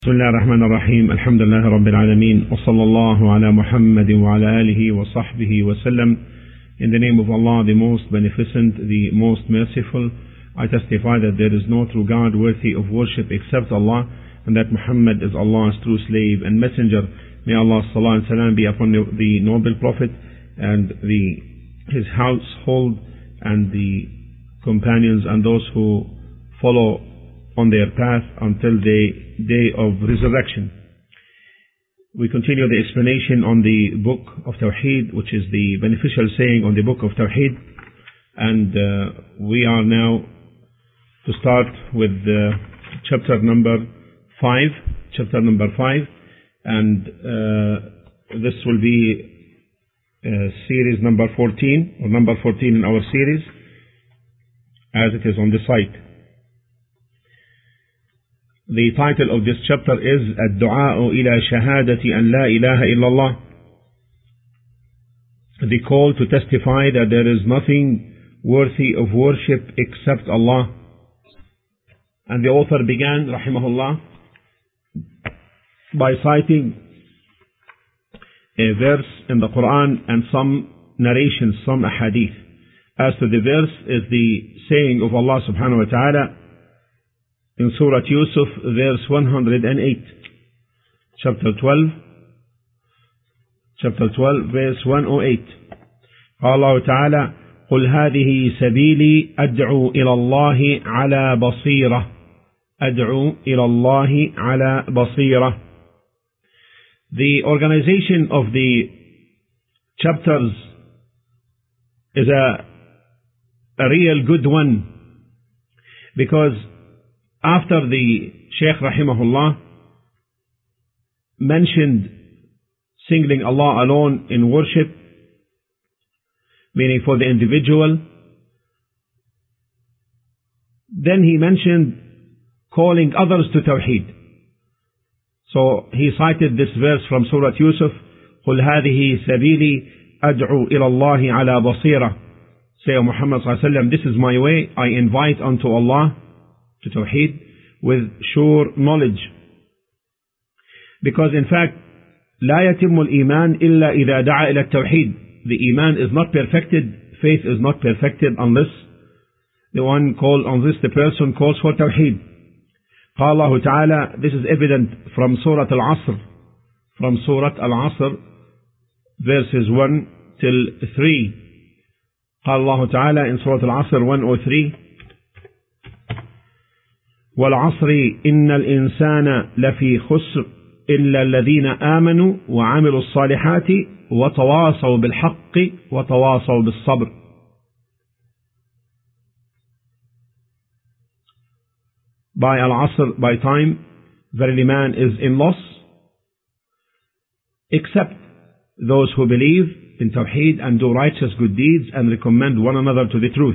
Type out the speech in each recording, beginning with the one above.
بسم الله الرحمن الرحيم الحمد لله رب العالمين وصلى الله على محمد وعلى آله وصحبه وسلم. In the name of Allah, the most beneficent, the most merciful, I testify that there is no true God worthy of worship except Allah, and that Muhammad is Allah's true slave and messenger. May Allah's salah and salam be upon the noble Prophet and his household and the companions and those who follow on their path until the day of resurrection. We continue the explanation on the book of Tawheed, which is the beneficial saying on the book of Tawheed, and we are now to start with chapter number 5, and this will be series number 14, or number 14 in our series, as it is on the site. The title of this chapter is الدعاء إلى شهادة أن لا إله إلا الله, the call to testify that there is nothing worthy of worship except Allah. And the author began, rahimahullah, by citing a verse in the Quran and some narrations, some ahadith. As to the verse is the saying of Allah subhanahu wa ta'ala in Surah Yusuf, verse 108, chapter 12, verse 108. قال الله تعالى: قل هذه سبيلي أدعو إلى الله على بصيرة أدعو إلى الله على بصيرة. The organization of the chapters is a real good one, because after the Shaykh rahimahullah mentioned singling Allah alone in worship, meaning for the individual, then he mentioned calling others to Tawheed. So he cited this verse from Surah Yusuf, قُلْ هَذِهِ سَبِيلِي أَدْعُو إِلَى اللَّهِ عَلَى بَصِيرَةٍ. Say, O Muhammad sallallahu alaihi wasallam, this is my way, I invite unto Allah, to Tawheed, with sure knowledge. Because in fact, لا يتم الإيمان إلا إذا دعا إلى التوحيد. The Iman is not perfected, faith is not perfected unless the person calls for Tawheed. قال الله تعالى, this is evident from Surah Al-Asr, verses 1 till 3. قال الله تعالى in Surah Al-Asr 103, والعصر إن الإنسان لفي خسر إلا الذين آمنوا وعملوا الصالحات وتواصوا بالحق وتواصوا بالصبر. By Al-Asr, by time, verily man is in loss, except those who believe in Tawheed and do righteous good deeds and recommend one another to the truth,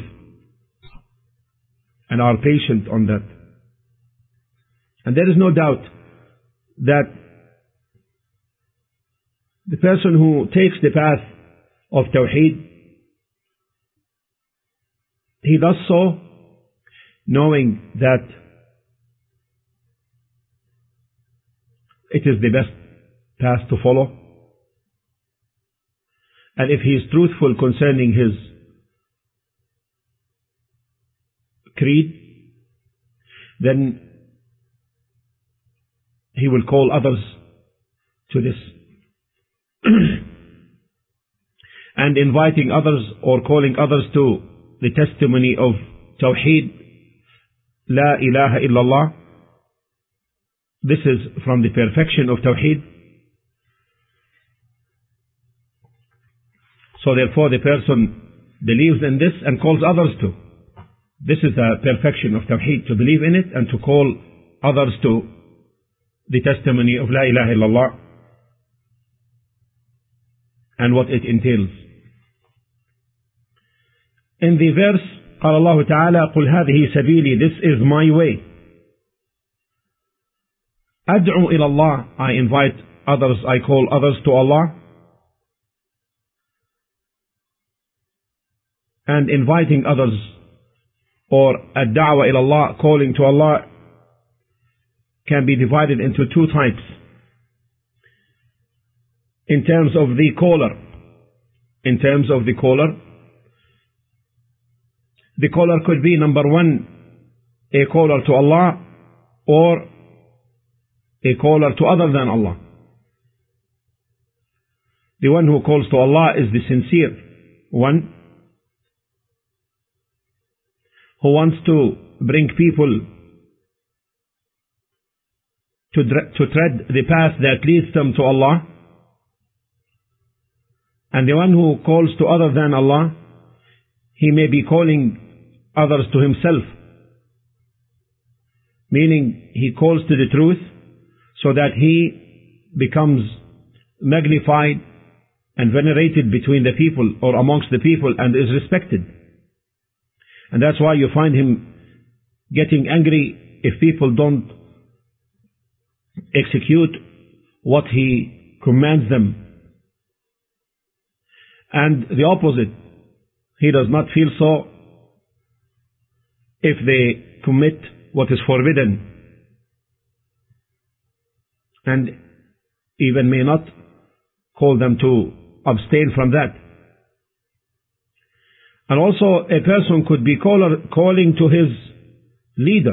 and are patient on that. And there is no doubt that the person who takes the path of Tawheed, he does so knowing that it is the best path to follow. And if he is truthful concerning his creed, then he will call others to this. And inviting others or calling others to the testimony of Tawheed, La ilaha illallah, this is from the perfection of Tawheed. So therefore the person believes in this and calls others to. This is the perfection of Tawheed, to believe in it and to call others to the testimony of La ilaha illallah and what it entails. In the verse, قال الله تعالى قل هذه سبيلي, this is my way. أدعو إلى الله, I invite others, I call others to Allah. And inviting others, or الدعوة إلى الله, calling to Allah, can be divided into two types. In terms of the caller, the caller could be, number one, a caller to Allah or a caller to other than Allah. The one who calls to Allah is the sincere one, who wants to bring people to tread the path that leads them to Allah. And the one who calls to other than Allah, he may be calling others to himself, meaning he calls to the truth so that he becomes magnified and venerated between the people or amongst the people and is respected. And that's why you find him getting angry if people don't execute what he commands them. And the opposite, he does not feel so if they commit what is forbidden, and even may not call them to abstain from that. And also a person could be calling to his leader,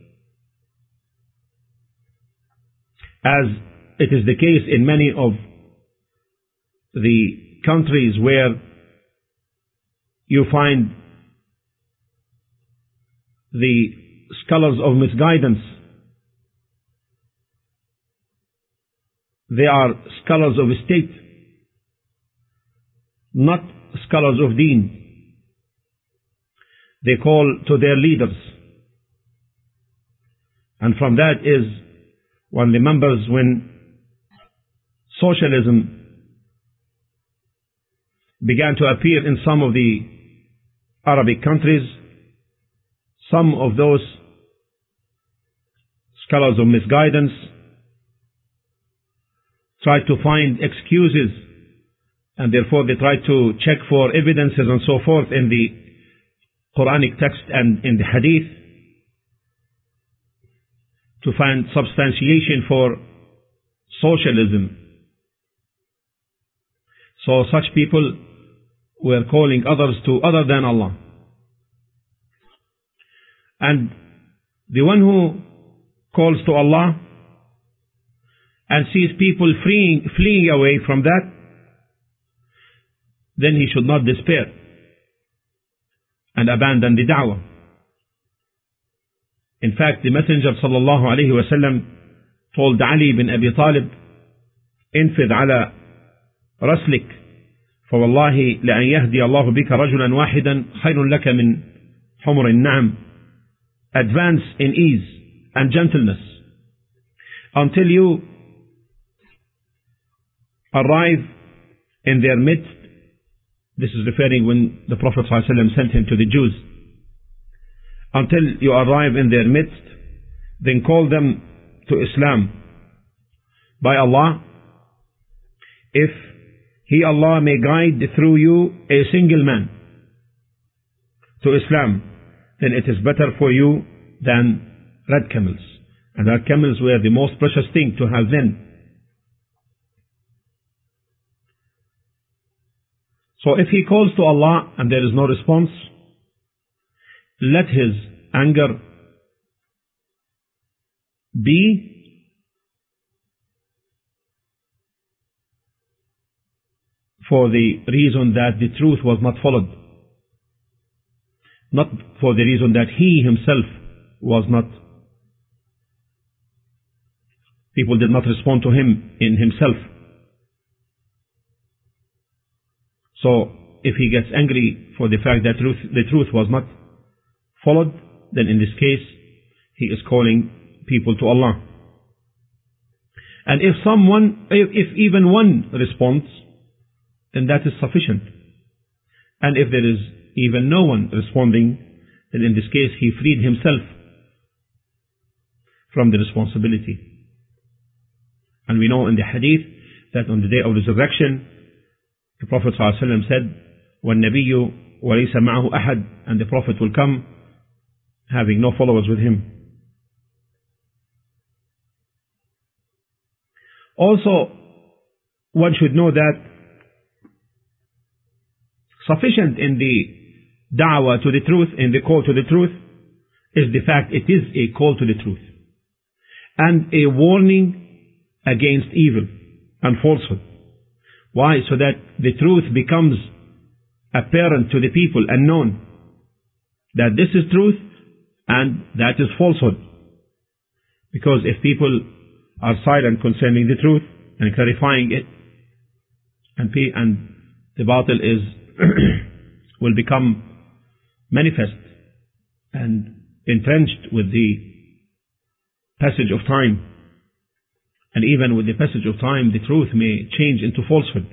as it is the case in many of the countries where you find the scholars of misguidance. They are scholars of state, not scholars of deen. They call to their leaders. And from that is one remembers when socialism began to appear in some of the Arabic countries. Some of those scholars of misguidance tried to find excuses, and therefore they tried to check for evidences and so forth in the Quranic text and in the Hadith to find substantiation for socialism. So such people were calling others to other than Allah. And the one who calls to Allah and sees people fleeing away from that, then he should not despair and abandon the da'wah. In fact, the Messenger sallallahu alayhi wa sallam told Ali bin Abi Talib, انفذ على رسلك فوالله لأن يهدي الله بك رجلا واحدا خير لك من حمر النعم. Advance in ease and gentleness until you arrive in their midst. This is referring when the Prophet ﷺ sent him to the Jews. Until you arrive in their midst, then call them to Islam. By Allah, if He, Allah, may guide through you a single man to Islam, then it is better for you than red camels. And red camels were the most precious thing to have then. So if he calls to Allah and there is no response, let his anger be for the reason that the truth was not followed, not for the reason that he himself was not, people did not respond to him in himself. So if he gets angry for the fact that the truth was not followed, then in this case he is calling people to Allah. And if even one responds, then that is sufficient. And if there is even no one responding, then in this case he freed himself from the responsibility. And we know in the hadith that on the day of resurrection, the Prophet ﷺ said, وَالنَّبِيُّ وَلَيْسَ مَعَهُ أَحَدٌ, and the Prophet will come having no followers with him. Also, one should know that sufficient in the da'wah to the truth, in the call to the truth, is the fact it is a call to the truth and a warning against evil and falsehood. Why? So that the truth becomes apparent to the people and known that this is truth and that is falsehood. Because if people are silent concerning the truth and clarifying it, and the batil will become manifest and entrenched with the passage of time. And even with the passage of time, the truth may change into falsehood,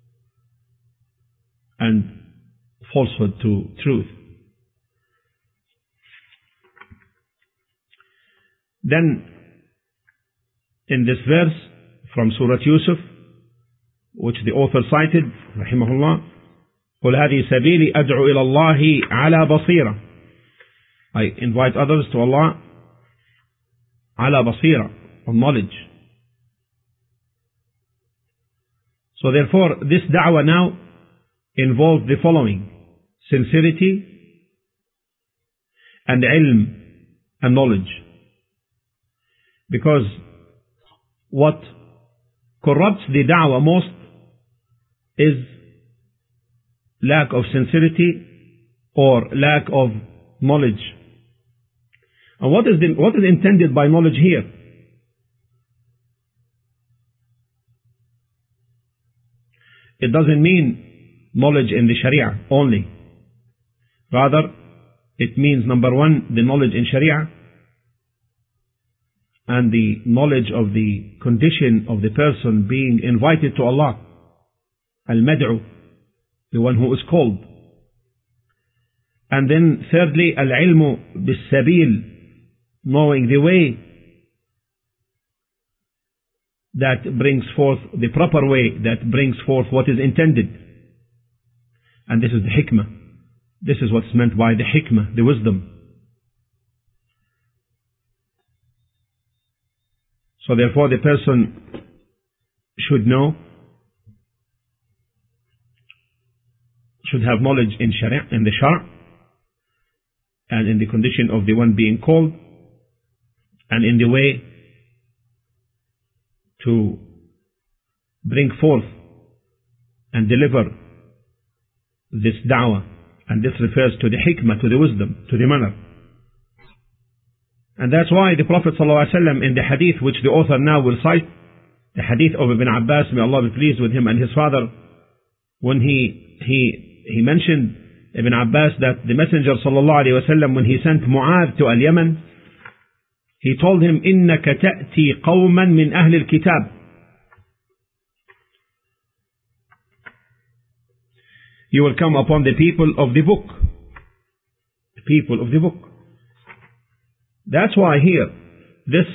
and falsehood to truth. Then, in this verse from Surah Yusuf, which the author cited, rahimahullah, قُلْ هَذِهِ سَبِيلِي أَدْعُو إِلَى اللَّهِ عَلَى بَصِيرَةٍ. I invite others to Allah على بصيرة, on knowledge. So therefore, this da'wah now involves the following: sincerity and ilm and knowledge. Because what corrupts the da'wah most is lack of sincerity or lack of knowledge. And what is intended by knowledge here? It doesn't mean knowledge in the Sharia only. Rather, it means, number one, the knowledge in Sharia and the knowledge of the condition of the person being invited to Allah, al-mad'u, the one who is called. And then thirdly, al-ilmu bis-sabil, knowing the way that brings forth, the proper way that brings forth what is intended. And this is the hikmah. This is what's meant by the hikmah, the wisdom. So therefore the person should know, should have knowledge in Sharia, in the Shar', and in the condition of the one being called, and in the way to bring forth and deliver this da'wah. And this refers to the hikmah, to the wisdom, to the manner. And that's why the Prophet ﷺ, in the hadith which the author now will cite, the hadith of Ibn Abbas, may Allah be pleased with him and his father, when he mentioned, Ibn Abbas, that the Messenger ﷺ, when he sent Mu'adh to Al-Yaman, he told him, إِنَّكَ تَأْتِي قَوْمًا مِنْ أَهْلِ الْكِتَابِ. You will come upon the people of the book. The people of the book. That's why here, this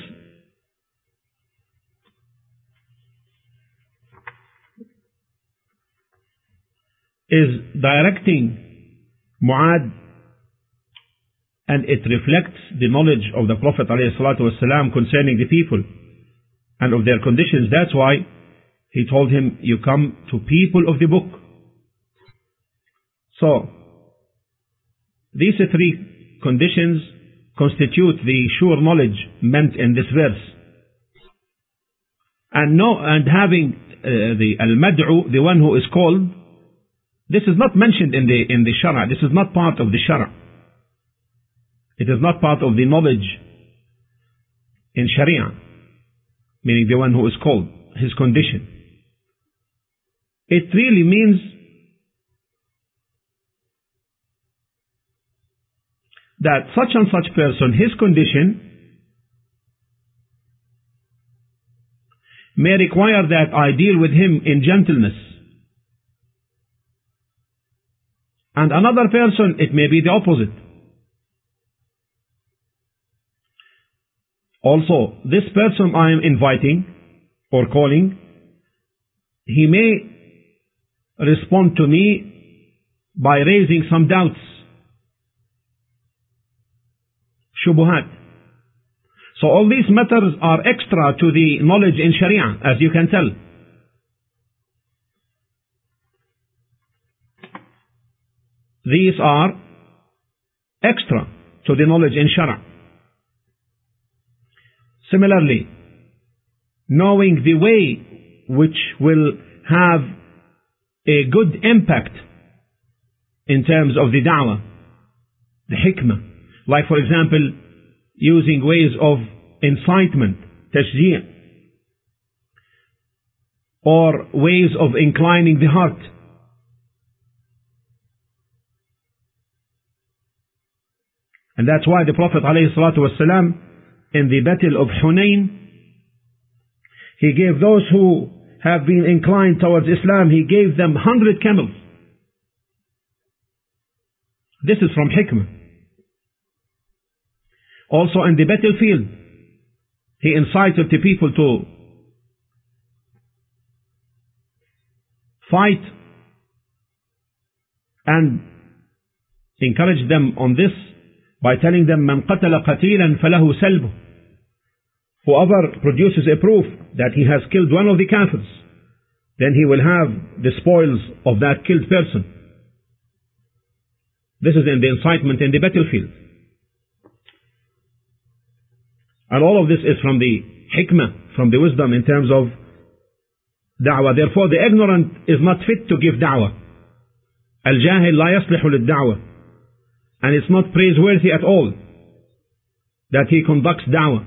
is directing Mu'adh, and it reflects the knowledge of the Prophet ﷺ concerning the people and of their conditions. That's why he told him, you come to people of the book. So, these three conditions constitute the sure knowledge meant in this verse. And having the al-mad'u, the one who is called, this is not mentioned in the Shara'. This is not part of the Shara'. It is not part of the knowledge in Sharia, meaning the one who is called, his condition. It really means that such and such person, his condition, may require that I deal with him in gentleness. And another person, it may be the opposite. Also, this person I am inviting or calling, he may respond to me by raising some doubts, shubuhat. So all these matters are extra to the knowledge in Sharia, as you can tell. These are extra to the knowledge in Sharia. Similarly, knowing the way which will have a good impact in terms of the da'wah, the hikmah. Like for example, using ways of incitement, tashji', or ways of inclining the heart. And that's why the Prophet ﷺ, in the Battle of Hunayn, he gave those who have been inclined towards Islam, he gave them 100 camels. This is from hikmah. Also in the battlefield, he incited the people to fight and encouraged them on this by telling them, "Man qatala qatilan falahu salbu." Whoever produces a proof that he has killed one of the kafirs, then he will have the spoils of that killed person. This is in the incitement in the battlefield. And all of this is from the hikmah, from the wisdom in terms of da'wah. Therefore, the ignorant is not fit to give da'wah. Al-jahil la yaslihu lid-da'wah. And it's not praiseworthy at all that he conducts da'wah.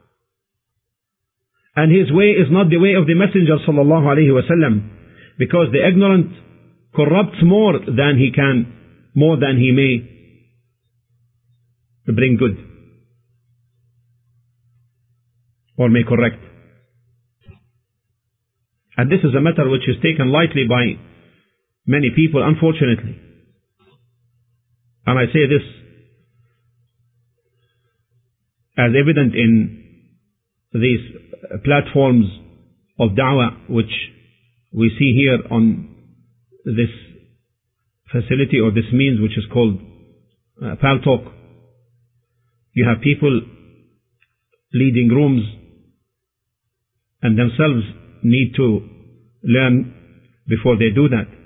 And his way is not the way of the Messenger sallallahu alaihi wasallam, because the ignorant corrupts more than he may bring good or may correct. And this is a matter which is taken lightly by many people, unfortunately. And I say this as evident in these platforms of da'wah which we see here on this facility or this means which is called Paltalk. You have people leading rooms and themselves need to learn before they do that.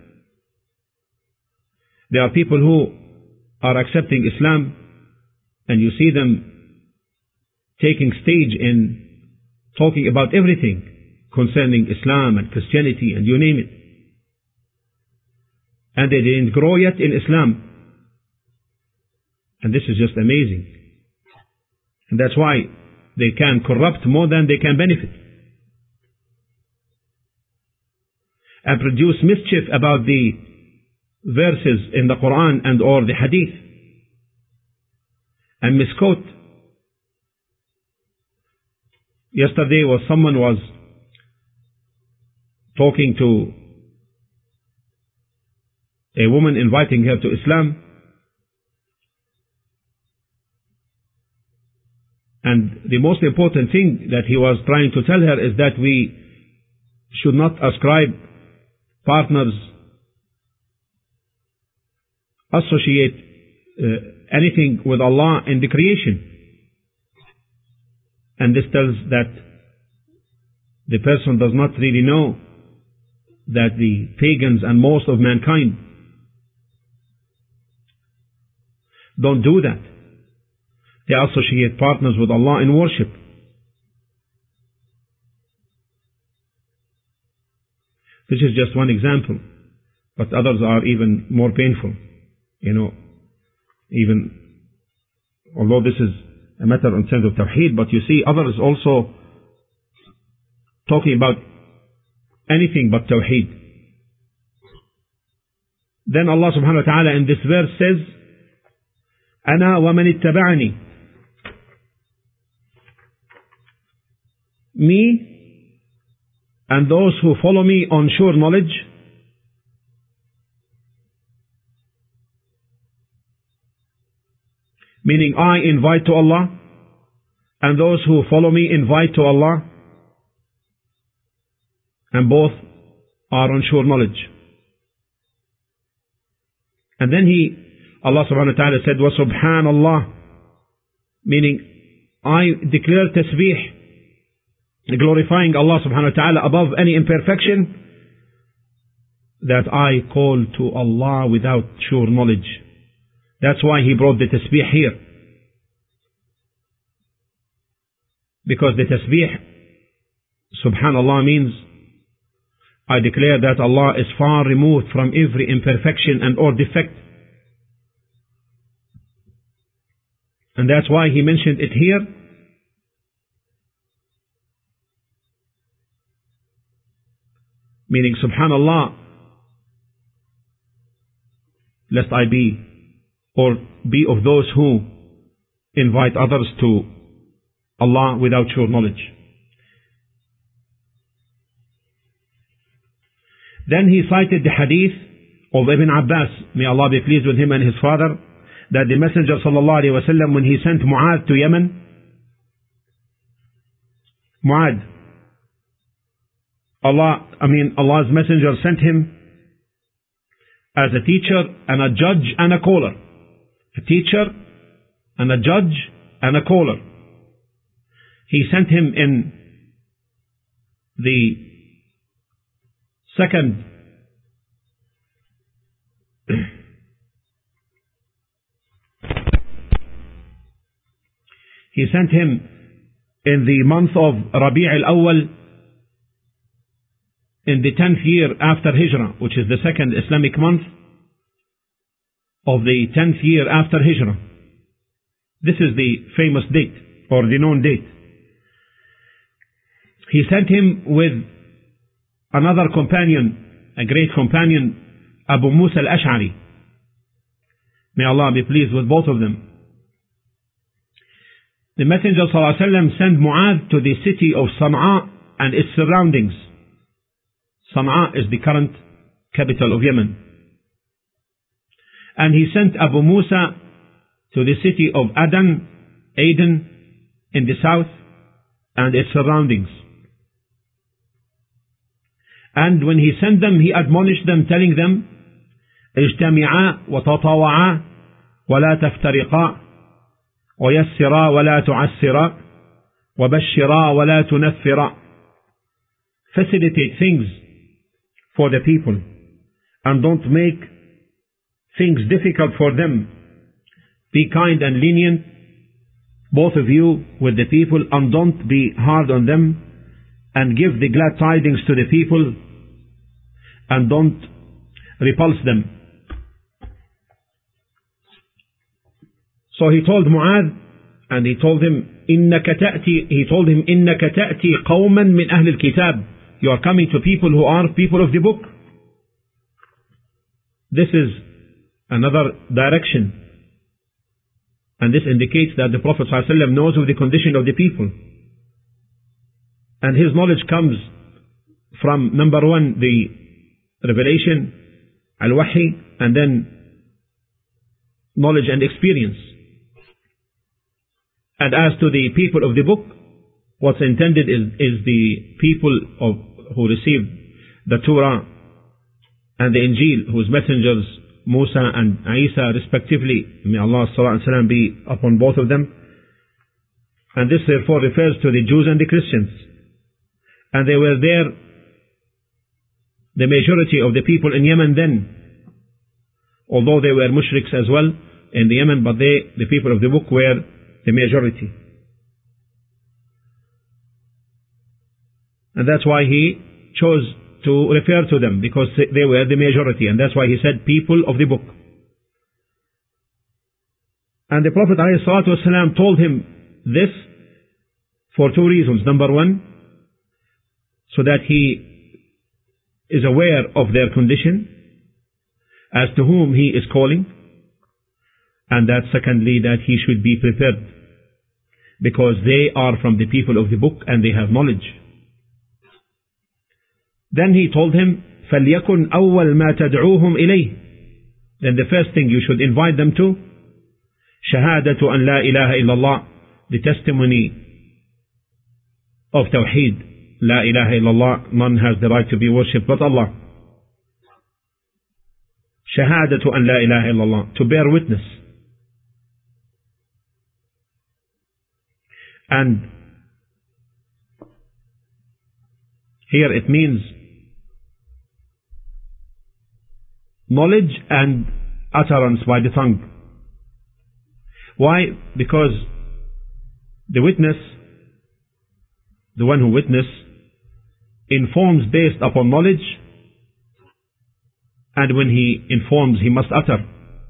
There are people who are accepting Islam and you see them taking stage in talking about everything concerning Islam and Christianity and you name it. And they didn't grow yet in Islam. And this is just amazing. And that's why they can corrupt more than they can benefit. And produce mischief about the verses in the Quran and or the Hadith. And misquote. Yesterday someone was talking to a woman, inviting her to Islam, and the most important thing that he was trying to tell her is that we should not ascribe partners, associate anything with Allah in the creation. And this tells that the person does not really know that the pagans and most of mankind don't do that. They associate partners with Allah in worship. This is just one example, but others are even more painful. Even although this is a matter in terms of Tawheed, but you see others also talking about anything but Tawheed. Then Allah subhanahu wa ta'ala in this verse says, أَنَا وَمَنِ اتَّبَعَنِي, me and those who follow me on sure knowledge, meaning I invite to Allah and those who follow me invite to Allah, and both are on sure knowledge. And then Allah subhanahu wa ta'ala said, وَسُبْحَانَ اللَّهِ, meaning I declare tasbih, glorifying Allah subhanahu wa ta'ala above any imperfection, that I call to Allah without sure knowledge. That's why he brought the tasbih here. Because the tasbih, subhanallah, means I declare that Allah is far removed from every imperfection and or defect. And that's why he mentioned it here. Meaning, subhanallah, lest I be of those who invite others to Allah without sure knowledge. Then he cited the hadith of Ibn Abbas, may Allah be pleased with him and his father, that the Messenger sallallahu alaihi wasallam, when he sent Mu'adh to Yemen, Allah's Messenger sent him as a teacher and a judge and a caller. A teacher and a judge and a caller. He sent him in the second he sent him in the month of Rabi' al-Awwal, in the 10th year after Hijrah, which is the second Islamic month of the 10th year after Hijrah. This is the famous date, or the known date. He sent him with another companion, a great companion, Abu Musa al-Ash'ari. May Allah be pleased with both of them. The Messenger ﷺ sent Mu'adh to the city of Sana'a and its surroundings. Sana'a is the current capital of Yemen. And he sent Abu Musa to the city of Aden in the south and its surroundings. And when he sent them, he admonished them, telling them, اجتمعا وتطاوعا ولا تفترقا ويسرا ولا تعسرا وبشرا ولا تنفرا. Facilitate things for the people and don't make things difficult for them. Be kind and lenient, both of you, with the people, and don't be hard on them, and give the glad tidings to the people and don't repulse them. So he told Mu'adh, and he told him إنك تأتي قوما من أهل الكتاب. You are coming to people who are people of the book. This is another direction, and this indicates that the Prophet ﷺ knows of the condition of the people, and his knowledge comes from, number one, the revelation, al-wahi, and then knowledge and experience. And as to the people of the book, what's intended is the people who received the Torah and the Injil, whose messengers Musa and Isa respectively, may Allah's salatu and salam be upon both of them. And this therefore refers to the Jews and the Christians. And they were there, the majority of the people in Yemen then, although they were mushriks as well in the Yemen, but the people of the book, were the majority. And that's why he chose to refer to them, because they were the majority, and that's why he said people of the book. And the Prophet ﷺ told him this for two reasons. Number one, so that he is aware of their condition, as to whom he is calling, and that secondly, that he should be prepared, because they are from the people of the book and they have knowledge. Then he told him, فَلْيَكُنْ أَوَّلْ مَا تَدْعُوهُمْ إِلَيْهِ. Then the first thing you should invite them to, شَهَادَةُ أَنْ لَا إِلَهَ إِلَّا اللَّهِ, the testimony of Tawheed, La ilaha illallah, none has the right to be worshipped but Allah. شَهَادَةُ أَنْ لَا إِلَهَ إِلَّا اللَّهِ, to bear witness. And here it means knowledge and utterance by the tongue. Why? Because the witness, the one who witnessed, informs based upon knowledge, and when he informs, he must utter.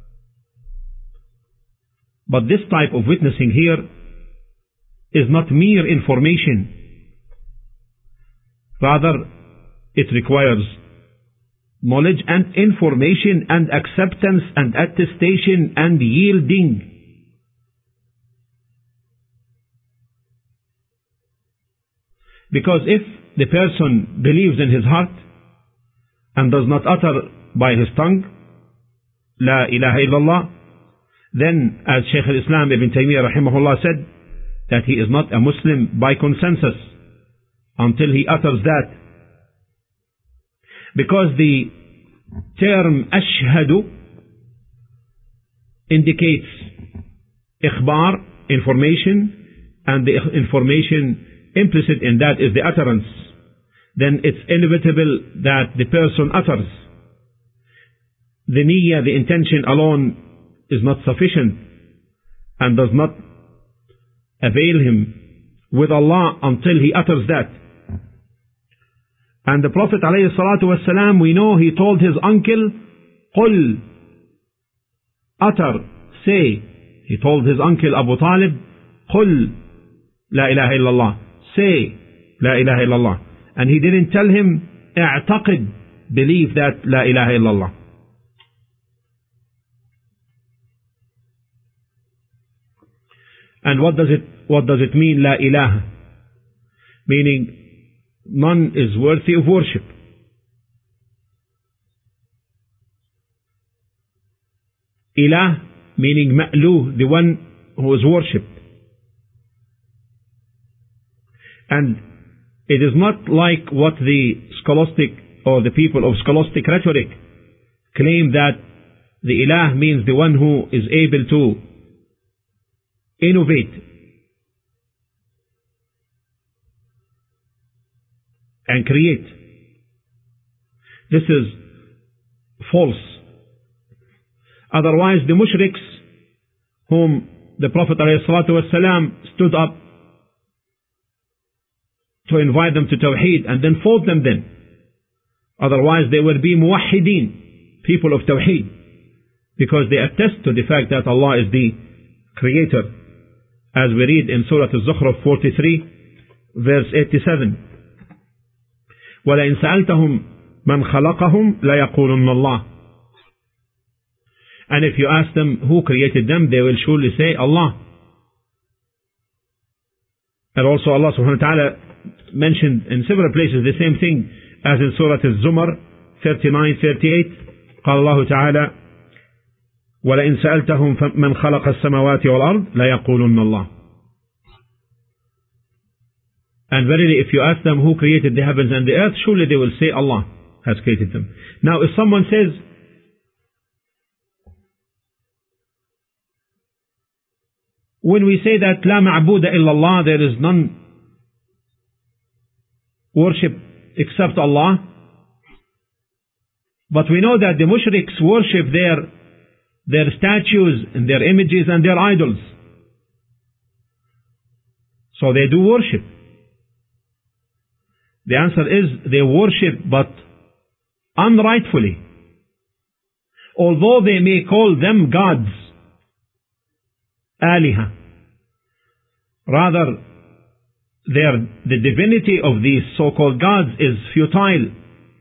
But this type of witnessing here is not mere information. Rather, it requires knowledge and information and acceptance and attestation and yielding. Because if the person believes in his heart and does not utter by his tongue, La ilaha illallah, then as Shaykh al-Islam Ibn Taymiyyah rahimahullah said, that he is not a Muslim by consensus until he utters that. Because the term ashhadu indicates ikhbar, information, and the information implicit in that is the utterance. Then it's inevitable that the person utters. The niyyah, the intention alone, is not sufficient and does not avail him with Allah until he utters that. And the Prophet ﷺ, we know he told his uncle, قُلْ, utter, say. He told his uncle Abu Talib, قُلْ, La ilaha illallah, say, La ilaha illallah. And he didn't tell him, اعتقد, believe that La ilaha illallah. And what does it mean, La ilaha? Meaning, none is worthy of worship. Ilah, meaning ma'luh, the one who is worshipped. And it is not like what the scholastic or the people of scholastic rhetoric claim, that the Ilah means the one who is able to innovate and create. This is false. Otherwise, the mushriks whom the Prophet ﷺ stood up to invite them to Tawheed and then fought them then. Otherwise, they would be muwahhideen, people of Tawheed, because they attest to the fact that Allah is the Creator, as we read in Surah Al-Zukhruf 43, verse 87. وَلَئِنْ سَأَلْتَهُمْ مَنْ خَلَقَهُمْ لَيَقُولُنَّ اللَّهِ. And if you ask them who created them, they will surely say Allah. And also Allah subhanahu wa ta'ala mentioned in several places the same thing, as in Surah Al-Zumar 39-38. قال الله تعالى وَلَئِنْ سَأَلْتَهُمْ مَنْ خَلَقَ السَّمَوَاتِ وَالْأَرْضِ لَيَقُولُنَّ اللَّهِ. And verily, if you ask them who created the heavens and the earth, surely they will say Allah has created them. Now, if someone says, when we say that لا معبود إلا الله, there is none worship except Allah, but we know that the mushriks worship their statues and their images and their idols. So they do worship. The answer is they worship, but unrightfully. Although they may call them gods, aliha, rather the divinity of these so-called gods is futile,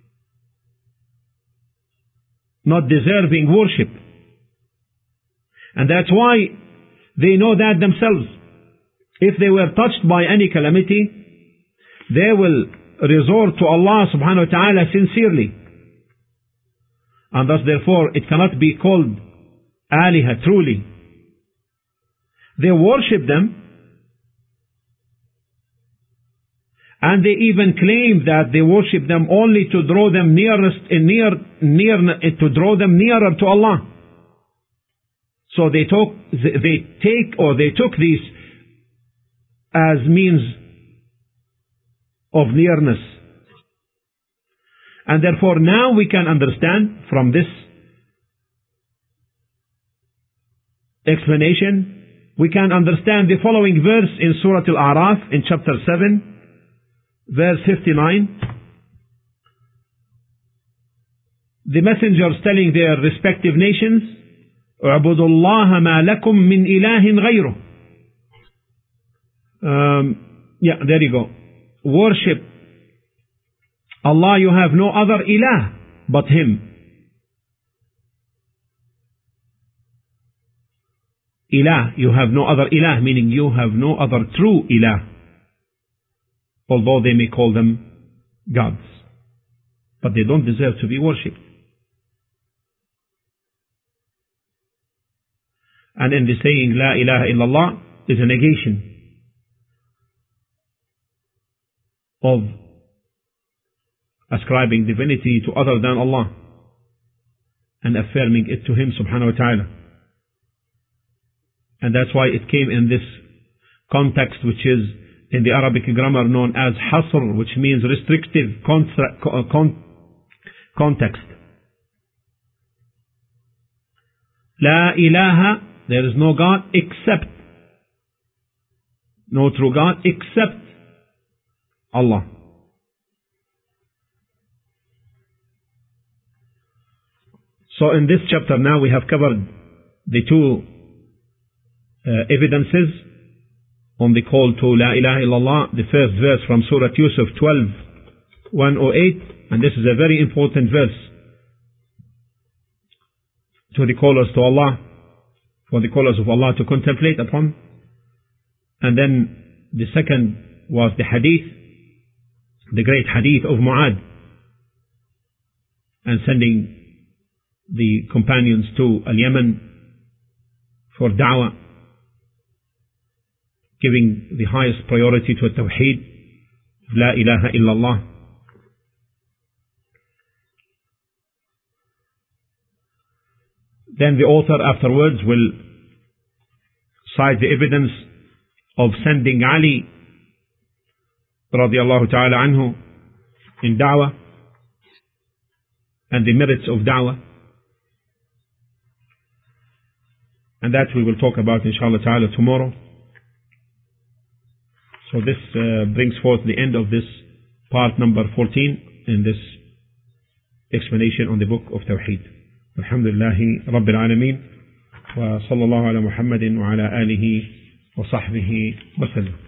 not deserving worship. And that's why they know that themselves. If they were touched by any calamity, they will resort to Allah subhanahu wa ta'ala sincerely. And thus therefore it cannot be called aliha truly. They worship them, and they even claim that they worship them only to draw them to draw them nearer to Allah. So they took these as means of nearness. And therefore now we can understand from this explanation, we can understand the following verse in Surah Al-A'raf in chapter 7, verse 59. The messengers telling their respective nations, اعبدوا الله ما لكم من إله غيره. There you go. Worship Allah, you have no other ilah but Him. Ilah, you have no other ilah, meaning you have no other true ilah, although they may call them gods, but they don't deserve to be worshipped. And in the saying La ilaha illallah is a negation of ascribing divinity to other than Allah and affirming it to Him subhanahu wa ta'ala. And that's why it came in this context, which is in the Arabic grammar known as hasr, which means restrictive context. La ilaha, there is no God except, no true God except Allah. So in this chapter now we have covered the two evidences on the call to La ilaha illallah. The first verse from Surah Yusuf 12:108, and this is a very important verse to the callers to Allah, for the callers of Allah to contemplate upon. And then the second was the hadith, the great hadith of Mu'ad, and sending the companions to Al-Yaman for da'wah, giving the highest priority to Tawheed, La ilaha illallah. Then the author afterwards will cite the evidence of sending Ali radiallahu ta'ala anhu in da'wah and the merits of da'wah. And that we will talk about inshallah ta'ala tomorrow. So this brings forth the end of this part number 14 in this explanation on the book of Tawheed. Alhamdulillahi Rabbil Alameen. Wa sallallahu ala Muhammadin wa ala alihi wa sahbihi wa sallam.